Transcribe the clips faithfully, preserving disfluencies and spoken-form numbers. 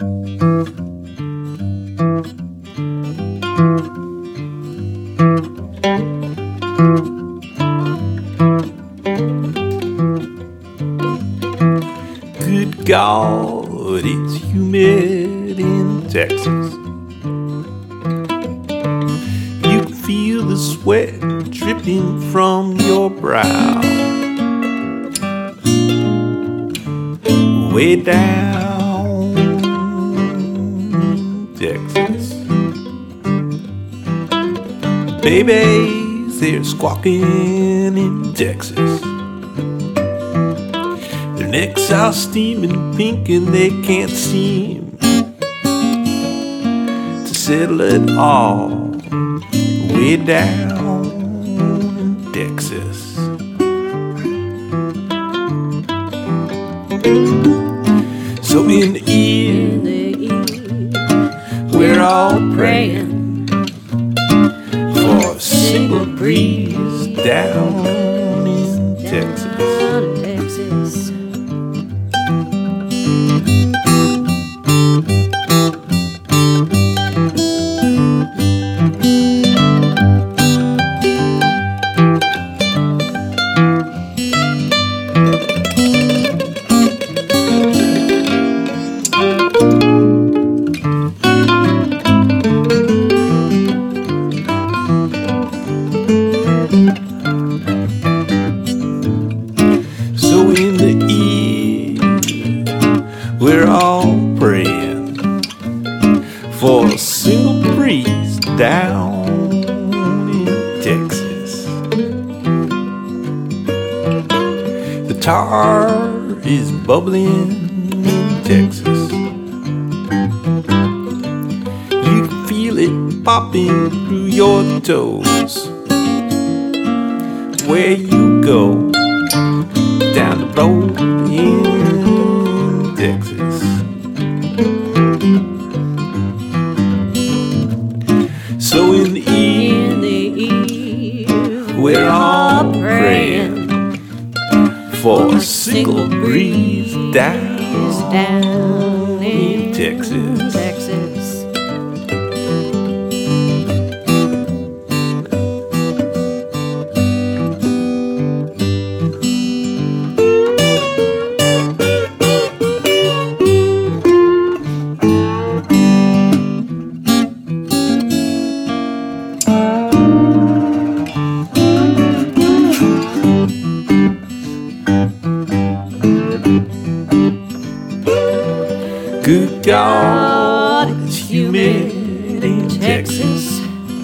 Good God, it's humid in Texas. You can feel the sweat dripping from your brow. Way down Texas. Babies, they're squawking in Texas. Their necks are steaming pink and they can't seem to settle it all. Way down in Texas. So in the ear, we're all praying for a single breeze down in Texas. So in the ear, we're all praying for a single breeze down in Texas. The tar is bubbling in Texas. You can feel it popping through your toes. Where you go down the road in Texas. So in the ear, In the ear, we're all praying for a single breeze down, down in in Texas. Texas. Good God, it's humid in Texas.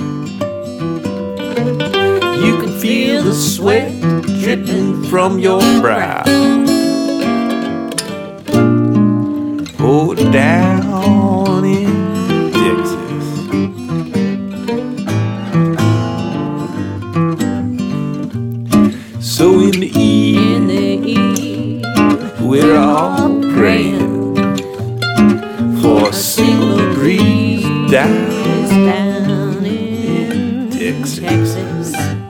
You can feel the sweat dripping from your brow. Oh, down in Texas. So in the ear, In the ear, we're all praying for a single breeze down down in Texas. Texas.